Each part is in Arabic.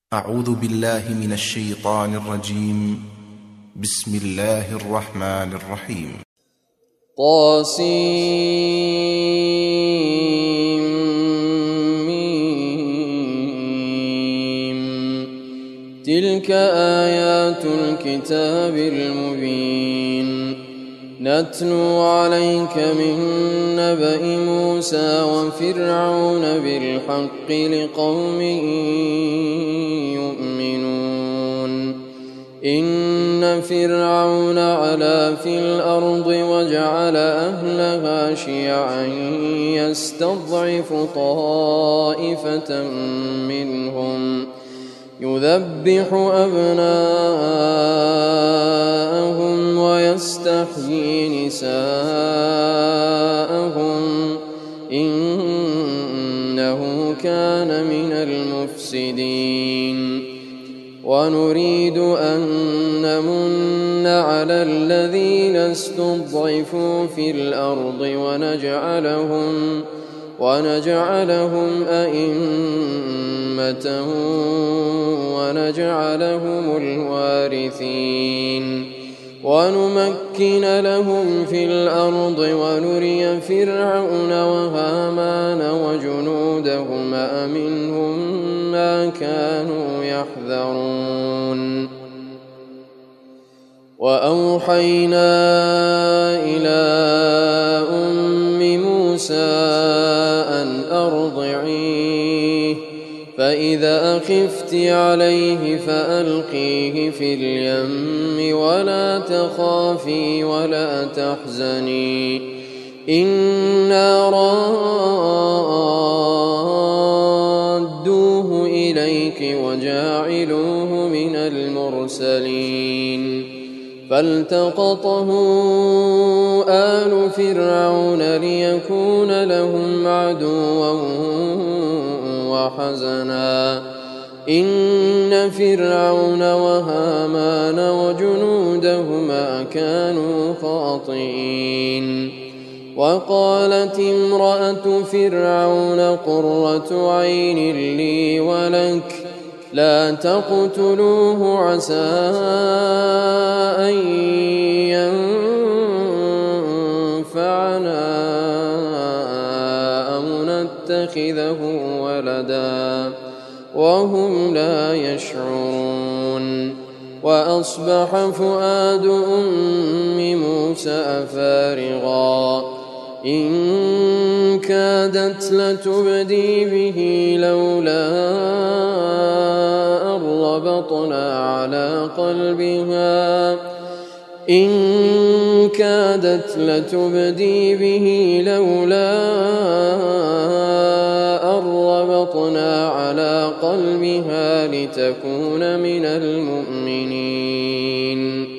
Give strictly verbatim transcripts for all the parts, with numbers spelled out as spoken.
أعوذ بالله من الشيطان الرجيم. بسم الله الرحمن الرحيم. طاسيم. تلك آيات الكتاب المبين نتلو عليك من نبأ موسى وفرعون بالحق لقوم يؤمنون. إن فرعون علا في الأرض وجعل أهلها شيعا يستضعف طائفة منهم يذبح أبناءهم ويستحيي نساءهم إنه كان من المفسدين. ونريد أن نمن على الذين استضعفوا في الأرض ونجعلهم ونجعلهم أئمة ونجعلهم الوارثين ونمكن لهم في الأرض ونري فرعون وهامان وجنودهما منهم ما كانوا يحذرون. وأوحينا إلى أم موسى أن أرضعيه فإذا خفت عليه فألقيه في اليم ولا تخافي ولا تحزني إنا رادوه إليك وجاعلوه من المرسلين. فالتقطه آل فرعون ليكون لهم عدوا وحزنا إن فرعون وهامان وجنودهما كانوا خاطئين. وقالت امرأة فرعون قرة عين لي ولك لا تقتلوه عسى أن ينفعنا أو نتخذه ولدا وهم لا يشعرون. وأصبح فؤاد أم موسى فارغا إن كادت لتبدي به لولا أن ربطنا على قلبها إن كادت لتبدي به لولا أن ربطنا على قلبها لتكون من المؤمنين.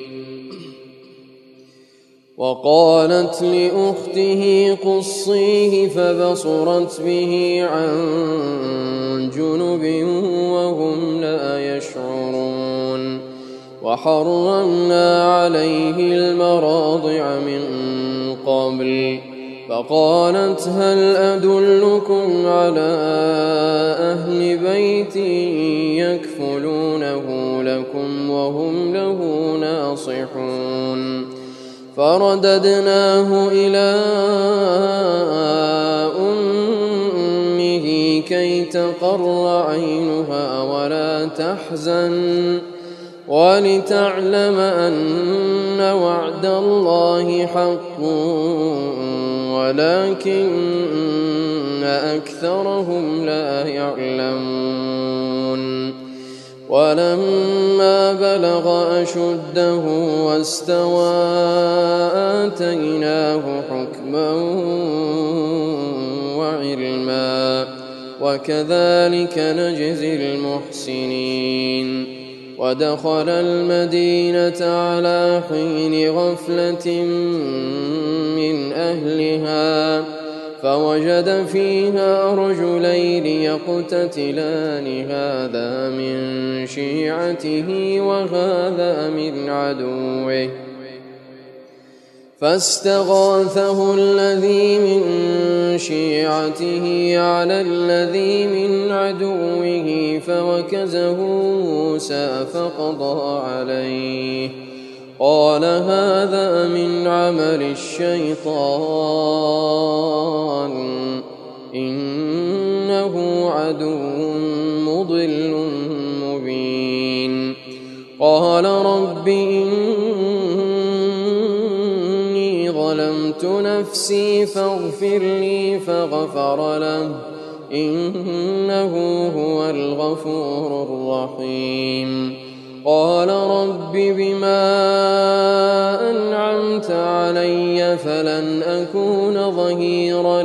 وقالت لأخته قصيه فبصرت به عن جنب وهم لا يشعرون. وحرمنا عليه المراضع من قبل فقالت هل أدلكم على أهل بيت يكفلونه لكم وهم له ناصحون. فرددناه إلى أمه كي تقر عينها ولا تحزن ولتعلم أن وعد الله حق ولكن أكثرهم لا يعلمون. ولما بلغ أشده واستوى آتيناه حكما وعلما وكذلك نجزي المحسنين. ودخل المدينة على حين غفلة من أهلها فوجد فيها رجلين يقتتلان هذا من شيعته وهذا من عدوه فاستغاثه الذي من شيعته على الذي من عدوه فوكزه موسى فقضى عليه قال هذا من عمل الشيطان إنه عدو مضل مبين قال رب إني ظلمت نفسي فاغفر لي فغفر له إنه هو الغفور الرحيم قال رب بما أنعمت علي فلن أكون ظهيرا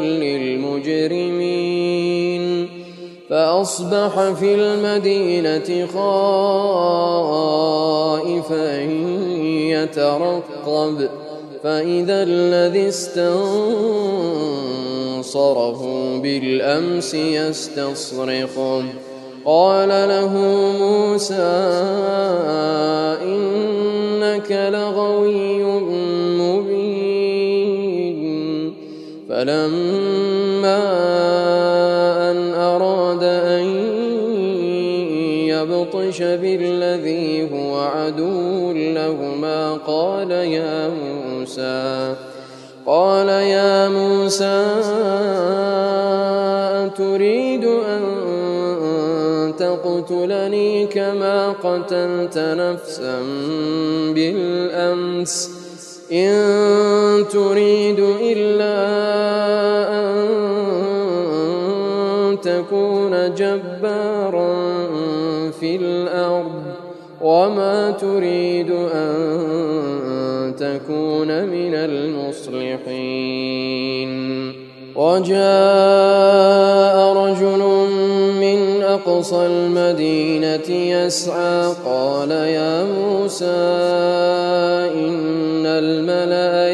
للمجرمين فأصبح في المدينة خائفا يترقب فإذا الذي استنصره بالأمس يستصرخه قال له موسى إنك لغوي مبين فلما أن أراد أن يبطش بالذي هو عدو لهما قال يا موسى قال يا موسى أتريد أن تقتلني كما قتلت نفسا بالأمس إن تريد إلا أن تكون جبارا في الأرض وما تريد أن تكون من المصلحين وجاء رجل من أقصى المدينة يسعى قال يا موسى إن الملأ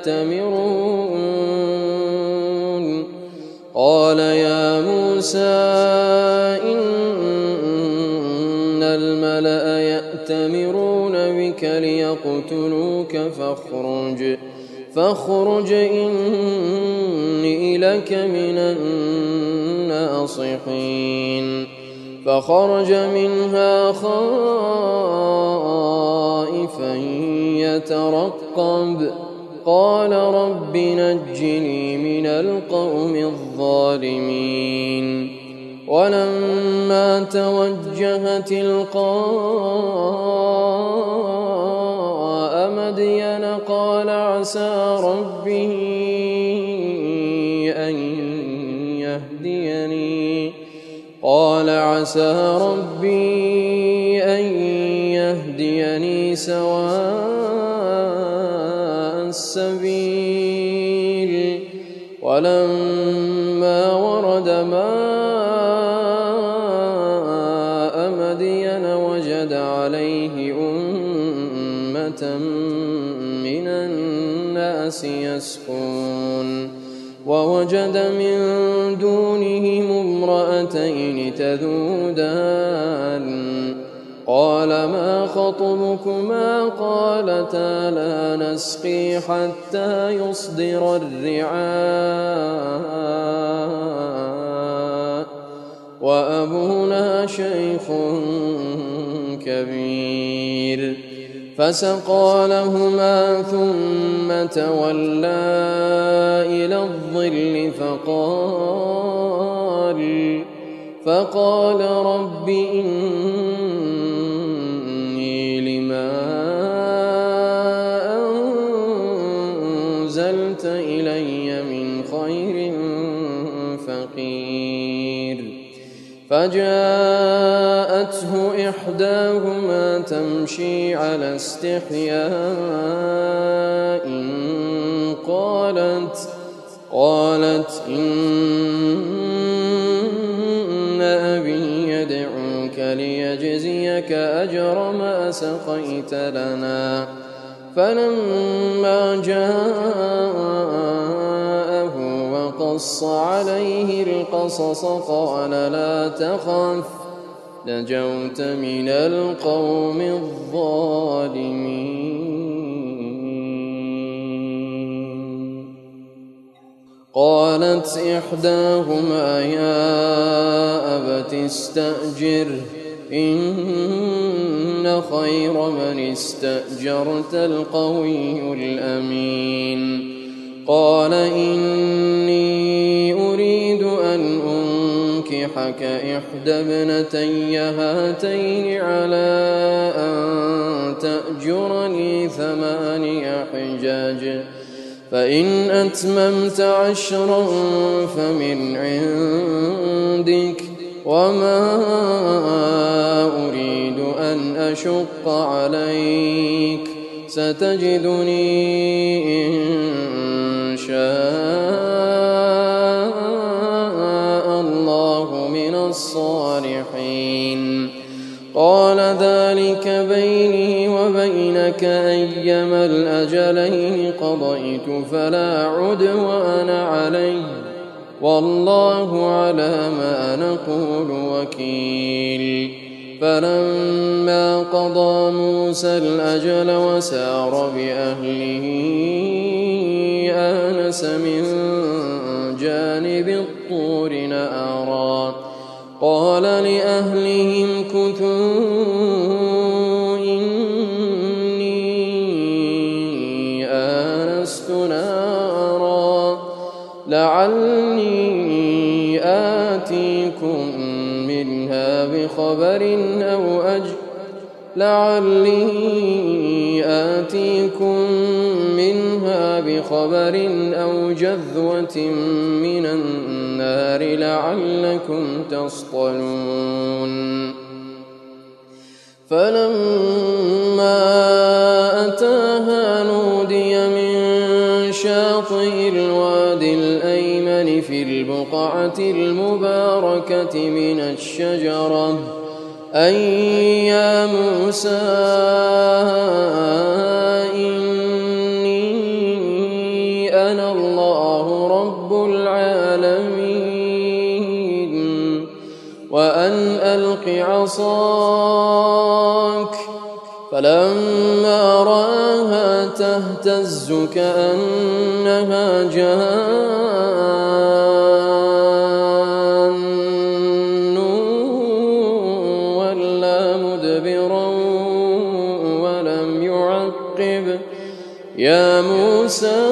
يأتمرون قال يا موسى إن الملأ يأتمرون بك ليقتلوك فاخرج فاخرج إني لك من الناصحين فخرج منها خائفا يترقب قال رب نجني من القوم الظالمين ولما توجه تلقاء مدين قال عسى ربي أن يهديني قال عسى ربي أن يهديني سواء السبيل ولما ورد ماء مدين وجد عليه أمة من الناس يسقون ووجد من دونهم امرأتين تذودان قال ما خطبكما قالتا لا نسقي حتى يصدر الرعاء وأبونا شيخ كبير فسقى لهما ثم تولى إلى الظل فقال فقال رب إني لما أنزلت إلي من خير فقير فجاءته إحداهما تمشي على استحياء قالت قالت إن أبي يدعوك ليجزيك أجر ما سقيت لنا فلما جاءه وقص عليه القصص قال لا تخف نجوت من القوم الظالمين. قالت إحداهما يا أبت استأجره إن خير من استأجرت القوي الأمين. قال إني أريد أن أنكحك إحدى ابنتي هاتين على أن تأجرني ثماني حجاج فإن أتممت عشرا فمن عندك وما أريد أن أشق عليك ستجدني إن شاء الله من الصالحين. قال ذلك بيني وبينك أيما الأجلين قضيت فلا عدوان علي والله على ما نقول وكيل. فلما قضى موسى الأجل وسار بأهله آنس من جانب الطور نارا قال لأهلهم كثوا إني آنست نارا لعلي آتيكم منها بخبر أو أجل لعلي آتيكم منها بخبر أو جذوة من النار لعلكم تصطلون. فلما أتاها نودي من شاطئ الوادي الأيمن في البقعة المباركة من الشجرة أن يا موسى إني أنا الله رب العالمين وأن ألق عصاك. فلما رآها تهتز كأنها جان ولا مدبرا ولم يعقب يا موسى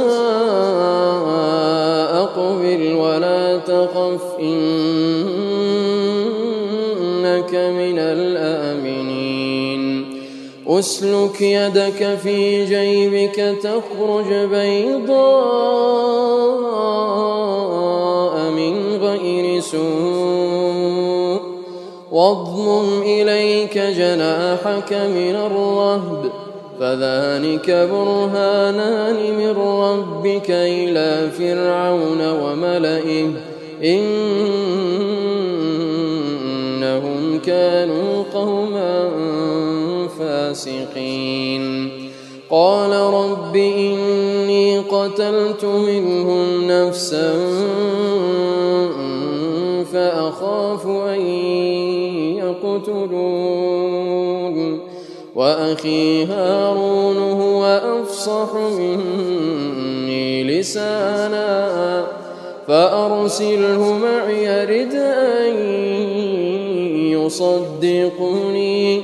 أقبل ولا تخف إنك من الآمنين. أسلك يدك في جيبك تخرج بيضاء من غير سوء واضمم إليك جناحك من الرهب فذلك برهانان من ربك إلى فرعون وملئه إنهم كانوا قوما فاسقين. قال رب إني قتلت منهم نفسا فأخاف أن يقتلون وأخي هارون هو أفصح مني لسانا فأرسله معي يرد أن يصدقني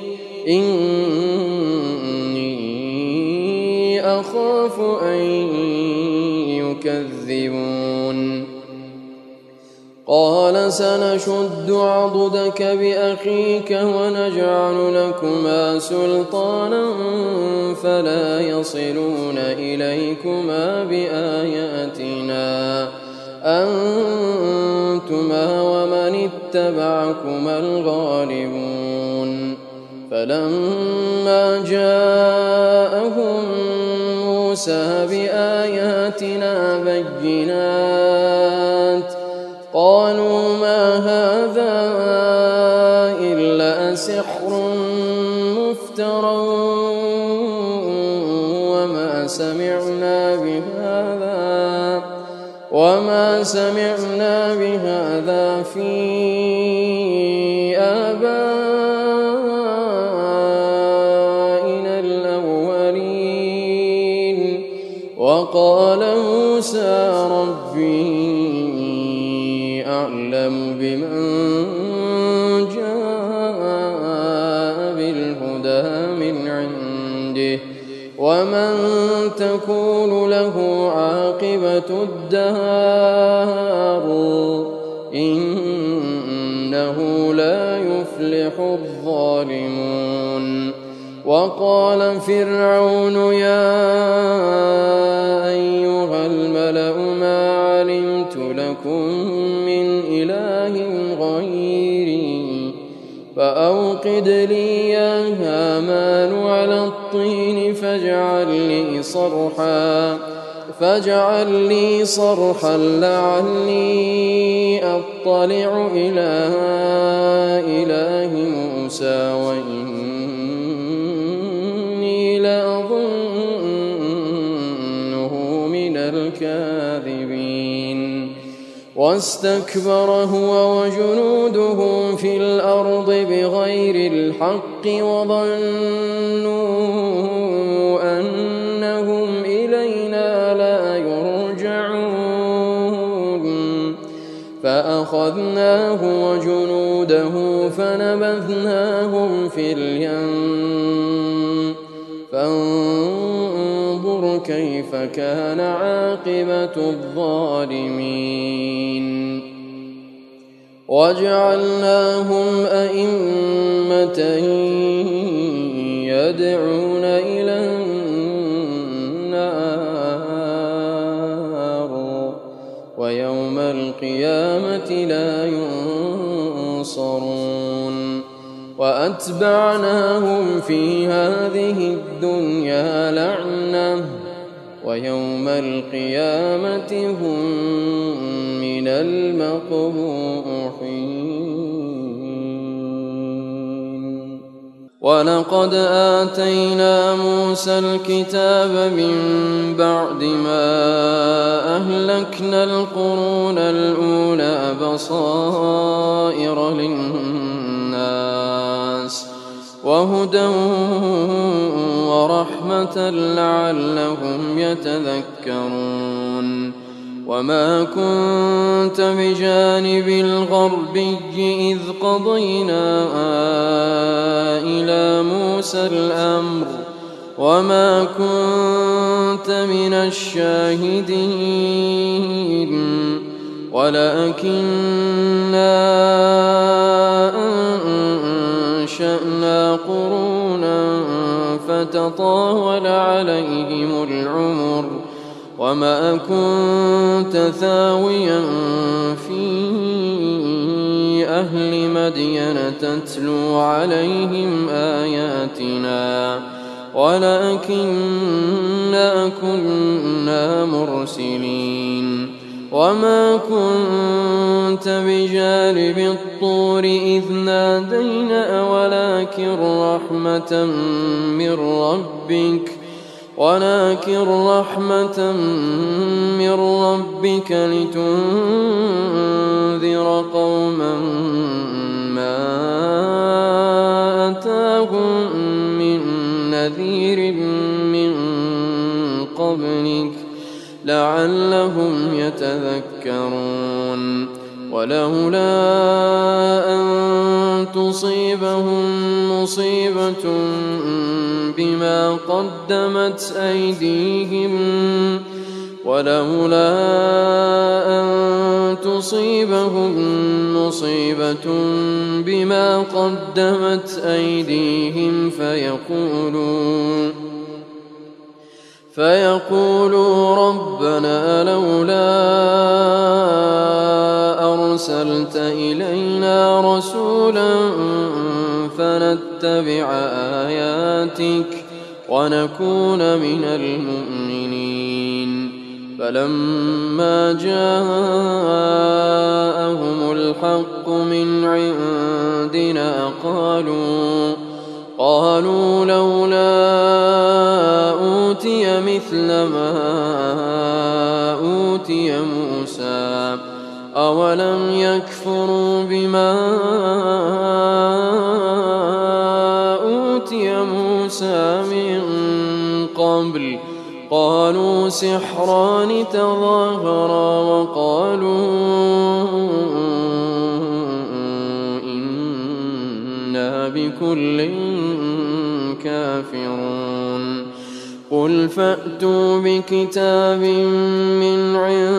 إني أخاف أن يكذبون. قال سنشد عضدك بأخيك ونجعل لكما سلطانا فلا يصلون إليكما بآياتنا أنتما ومن اتبعكما الغالبون. فلما جاءهم موسى بآياتنا بينات قالوا ما هذا إلا سحر مفترى وما سمعنا بهذا وما سمعنا بهذا في آبائنا الأولين. وقال موسى ربي عنده ومن تكون له عاقبة الدار إنه لا يفلح الظالمون. وقال فرعون يا أيها الملأ ما علمت لكم من إله غيري فأوقد لي يا هامان على الطين فاجعل لي صرحا فاجعل لي صرحا لعلي أطلع إلى إله موسى وإني لأظنه من الكاذبين. واستكبر هو وجنوده في الأرض بغير الحق وظنوا أنهم إلينا لا يرجعون فأخذناه وجنوده فنبذناهم في اليم فانظر كيف كان عاقبة الظالمين. وجعلناهم أئمة يدعون إلى النار ويوم القيامة لا ينصرون. وأتبعناهم في هذه الدنيا لعنة ويوم القيامة هم من المقبوحين. ولقد آتينا موسى الكتاب من بعد ما أهلكنا القرون الأولى بصائر للناس وهدى ورحمة لعلهم يتذكرون. وما كنت بجانب الغربي إذ قضينا إلى موسى الأمر وما كنت من الشاهدين ولكننا أنشأنا قرونا فتطاول عليهم العمر وما كنت ثاويا في أهل مدين تتلو عليهم آياتنا ولكننا كنا مرسلين. وما كنت بجانب الطور إذ نادينا ولكن رحمة من ربك ولكن رحمة من ربك لتنذر قوما ما أتاهم من نذير من قبلك لعلهم يتذكرون. ولولا أن تصيبهم مصيبة بما قدمت أيديهم ولولا أن تصيبهم مصيبة بما قدمت أيديهم فيقولوا فيقولوا ربنا لولا أرسلت إلينا رسولا فنتبع آياتك ونكون من المؤمنين. فلما جاءهم الحق من عندنا قالوا قالوا لولا أوتي مثل ما أوتي موسى أولم يكفروا بما أوتي موسى من قبل قالوا سحران تظاهرا وقالوا إنا بكل كافرون قل فأتوا بكتاب من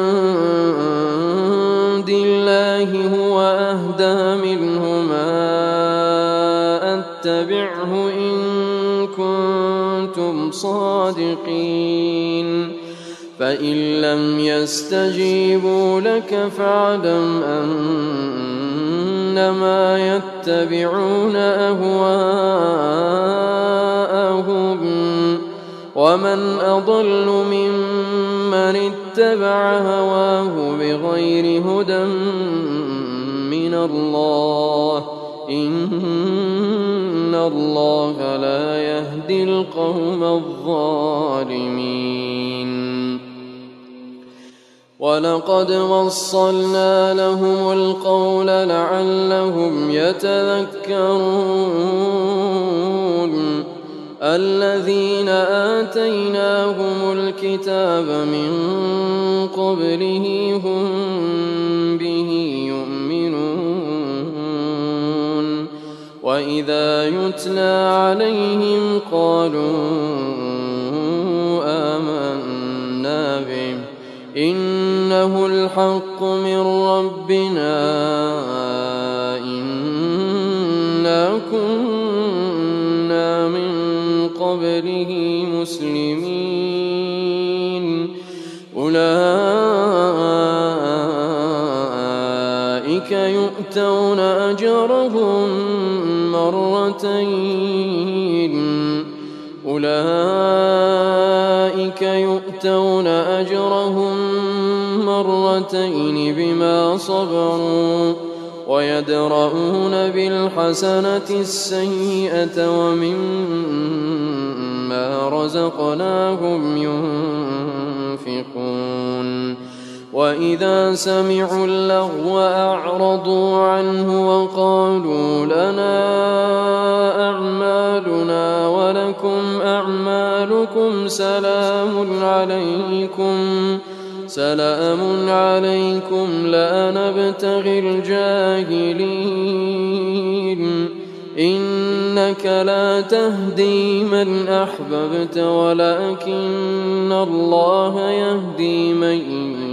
عند الله هو أهدى منهما أتبعه إن كنتم صادقين فإن لم يستجيبوا لك فاعلم أنما يتبعون أهواءهم ومن أضل ممن اتبع هواه بغير هدى من الله إن الله لا يهدي القوم الظالمين ولقد وصلنا لهم القول لعلهم يتذكرون الذين آتيناهم الكتاب من قبله هم به يؤمنون وإذا يتلى عليهم قالوا آمنا به إنه الحق من ربنا إنا كنا من قبله مسلمين أولئك يؤتون أجرهم مرتين أولئك يؤتون أجرهم مرتين بما صبروا ويدرؤون بالحسنة السيئة ومما رزقناهم ينفقون وإذا سمعوا اللغو أعرضوا عنه وقالوا لنا أعمالنا ولكم أعمالكم سلام عليكم سلام عليكم لا نبتغي الجاهلين إنك لا تهدي من أحببت ولكن الله يهدي من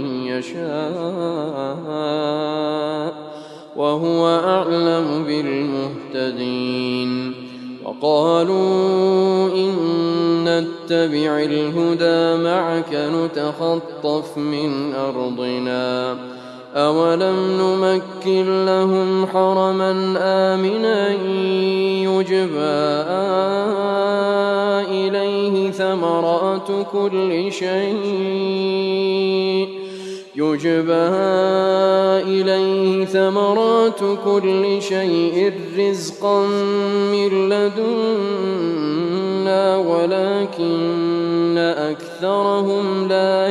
يشاء وهو أعلم بالمهتدين وقالوا إن نتبع الهدى معك نتخطف من أرضنا أولم نمكن لهم حرما آمنا يجبى إليه ثمرات كل شيء يجبى إليه ثمرات كل شيء رزقا من لدنا ولكن أكثرهم لا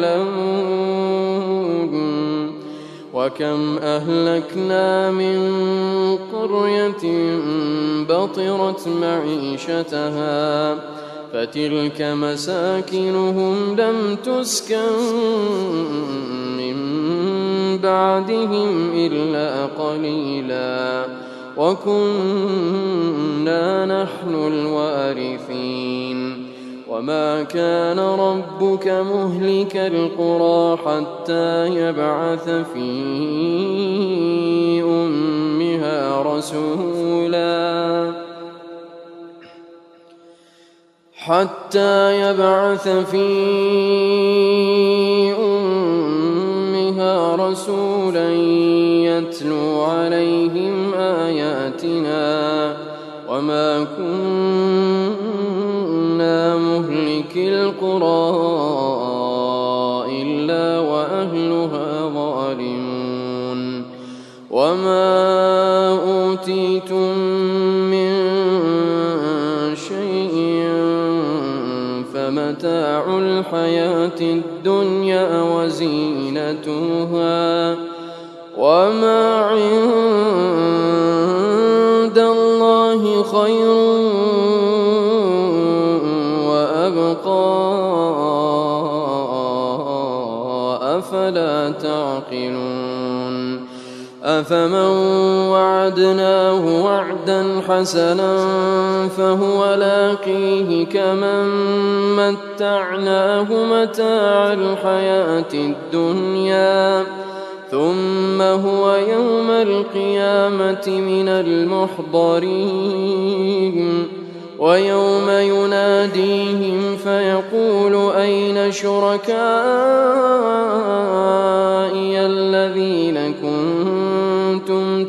يعلمون وكم أهلكنا من قرية بطرت معيشتها فتلك مساكنهم لم تسكن من بعدهم إلا قليلا وكنا نحن الوارثين وما كان ربك مهلك القرى حتى يبعث في أمها رسولا حتى يبعث في أمها رسولا يتلو عليهم آياتنا وما كنا مهلك القرى إلا وأهلها ظالمون وما أوتيتم من شيء فمتاع الحياة الدنيا وزينتها وما عند الله خير وأبقى أفلا تعقلون أفمن وعدناه وعدا حسنا فهو لاقيه كمن متعناه متاع الحياة الدنيا ثم هو يوم القيامة من المحضرين ويوم يناديهم فيقول أين شركائي الذين كنتم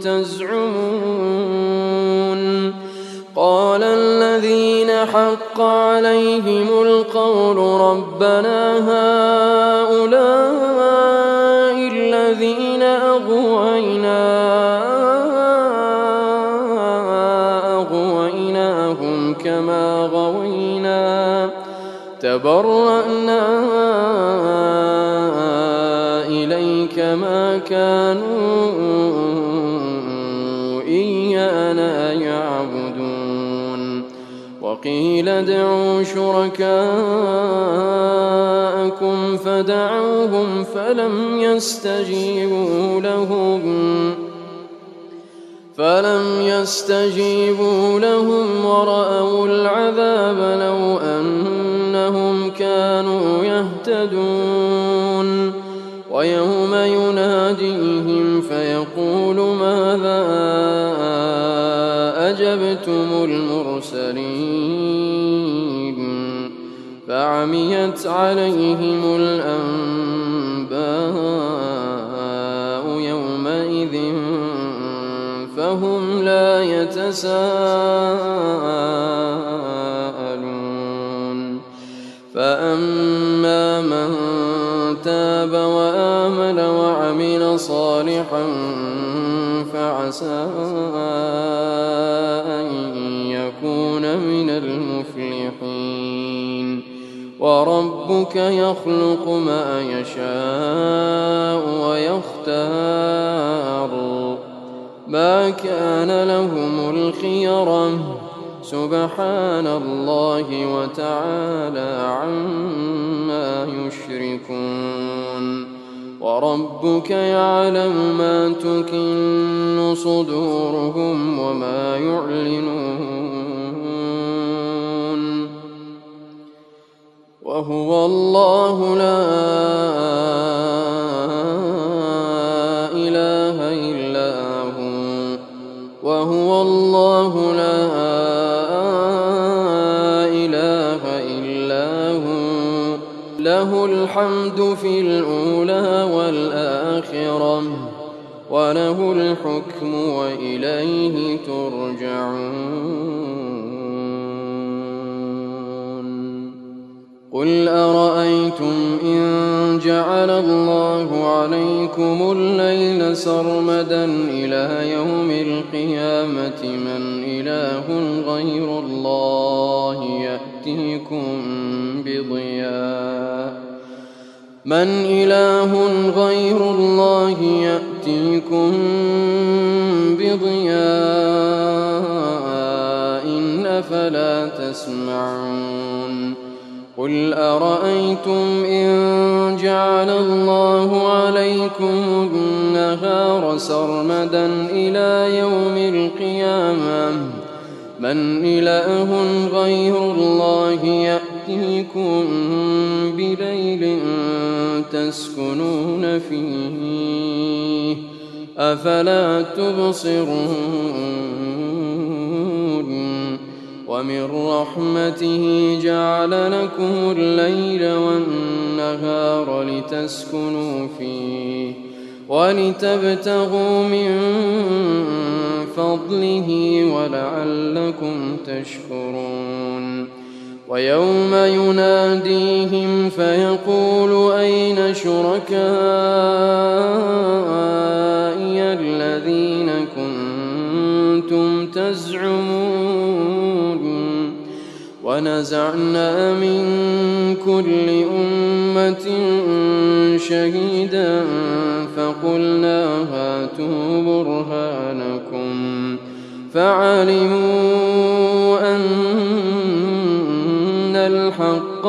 تزعمون قال الذين حق عليهم القول ربنا هؤلاء الذين أغوينا أغويناهم كما غوينا تبرأنا إليك ما كانوا إيانا يعبدون وقيل ادعوا شركاءكم فدعوهم فلم يستجيبوا لهم فلم يستجيبوا لهم ورأوا العذاب لو أنهم كانوا يهتدون ويوم يناديهم فيقول ماذا أجبتم المرسلين فعميت عليهم الأنباء يومئذ فهم لا يتساءلون فأما من تاب وآمن وعمل صالحا فعسى أن يكون من المفلحين وربك يخلق ما يشاء ويختار ما كان لهم الخيرة سبحان الله وتعالى عما يشركون وربك يعلم ما تكن صدورهم وما يعلنون وهو الله لا إله إلا هو وهو الله لا إله إلا هو له الحمد في الأولى والآخرة وله الحكم وإليه ترجعون قل أرأيتم إن جعل الله عليكم الليل سرمدا إلى يوم القيامة من إله غير الله يأتيكم بضياء من إله غير الله يأتيكم بضياء أفلا تسمعون قل أرأيتم إن جعل الله عليكم النهار سرمدا إلى يوم القيامة من إله غير الله يأتيكم بليل تسكنون فيه أفلا تبصرون ومن رحمته جعل لكم الليل والنهار لتسكنوا فيه ولتبتغوا من فضله ولعلكم تشكرون ويوم يناديهم فيقول أين شركائي الذين كنتم تزعمون ونزعنا من كل أمة شهيدا فقلنا هاتوا برهانكم فعلموا أن الحق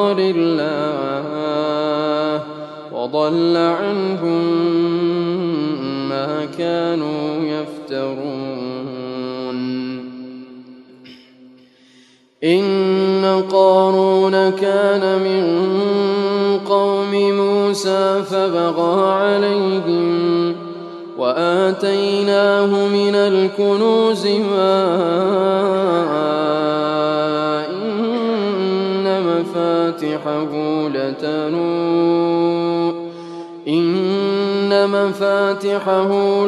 لله وضل عنهم ما ما كانوا يفترون. إن قارون كان من قوم موسى فبغى عليهم وآتيناه من الكنوز ما إن مفاتحه لتنوء إن مفاتحه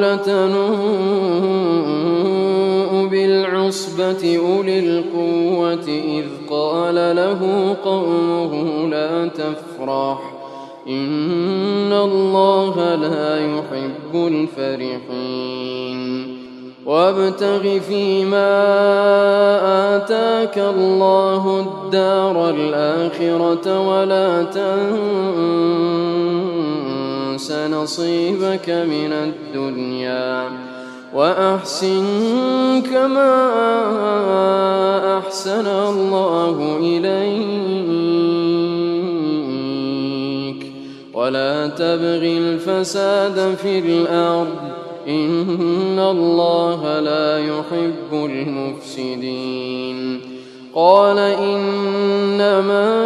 لتنوء بالعصبة أولي القوة إذ قال له قومه لا تفرح إن الله لا يحب الفرحين. وابتغ فيما آتاك الله الدار الآخرة ولا تنس نصيبك من الدنيا وأحسن كما أحسن الله إليك ولا تبغ الفساد في الأرض إن الله لا يحب المفسدين. قال إنما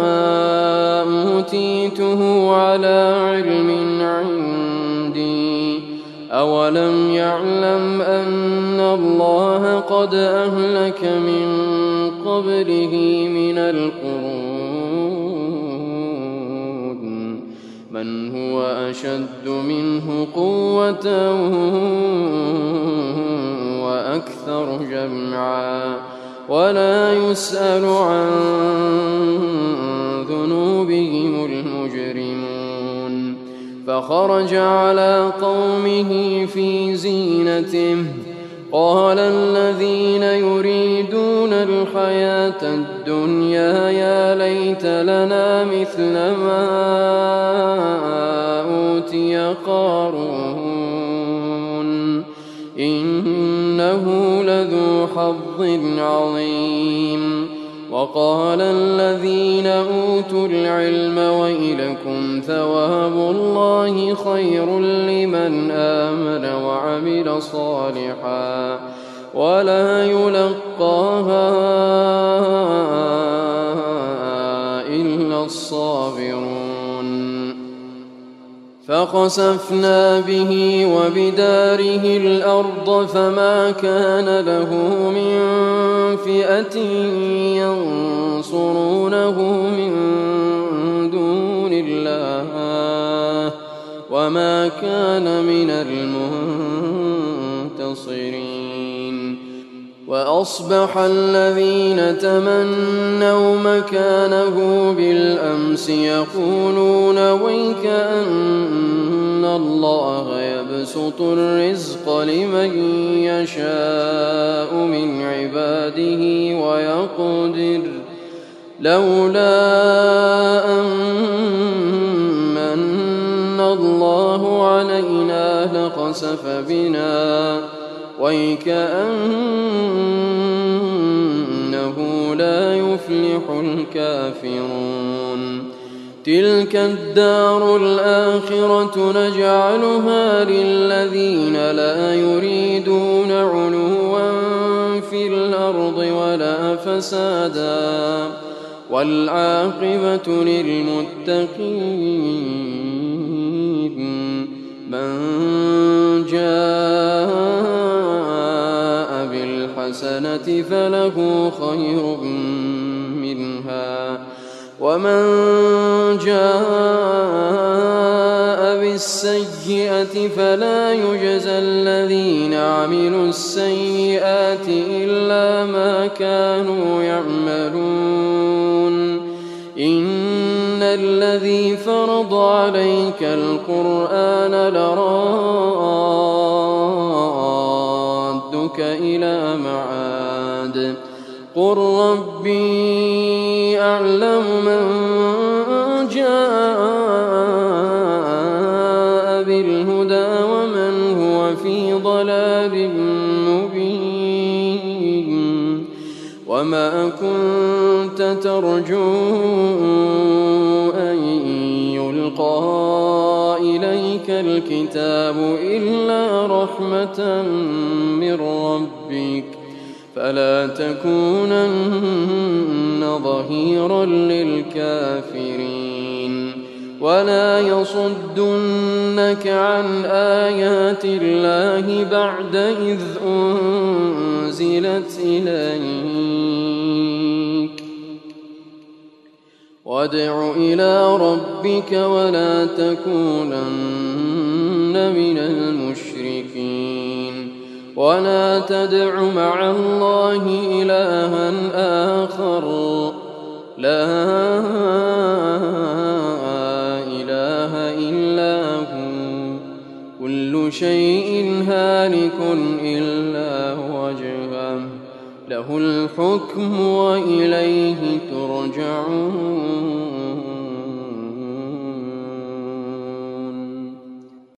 أوتيته على علم عندي أولم يعلم أن الله قد أهلك من قبله من القرون من هو أشد منه قوة وأكثر جمعا ولا يسأل عن ذنوبهم المجرمون. فخرج على قومه في زينته قال الذين يريدون الحياة الدنيا يا ليت لنا مثل ما أوتي قارون إنه لذو حظ عظيم. وقال الذين أوتوا العلم ويلكم ثواب الله خير لمن آمن وعمل صالحا ولا يلقاها إلا الصابرون. فخسفنا به وبداره الأرض فما كان له من فئة ينصرونه من دون الله وما كان من المنتصرين. وأصبح الذين تمنوا مكانه بالأمس يقولون ويك أن الله يبسط الرزق لمن يشاء من عباده ويقدر لولا أمن الله علينا لخسف بنا ويكأنه لا يفلح الكافرون. تلك الدار الآخرة نجعلها للذين لا يريدون علوا في الأرض ولا فسادا والعاقبة للمتقين. من جاء بالحسنة فله خير منها ومن جاء بالسيئة فلا يجزى الذين عملوا السيئات إلا ما كانوا يعملون. إن الذي فرض عليك القرآن لرادك إلى معاد قل ربي أعلم من جاء بالهدى ومن هو في ضلال مبين وما كنت ترجو أن يلقى إليك الكتاب إلا رحمة من ربك فلا تكونن ظهيرا للكافرين ولا يصدنك عن آيات الله بعد إذ أنزلت إليك وادع إلى ربك ولا تكونن من المشركين ولا تدع مع الله إلها آخر لا إله إلا هو كل شيء هالك إلا وجهه له الحكم وإليه ترجعون.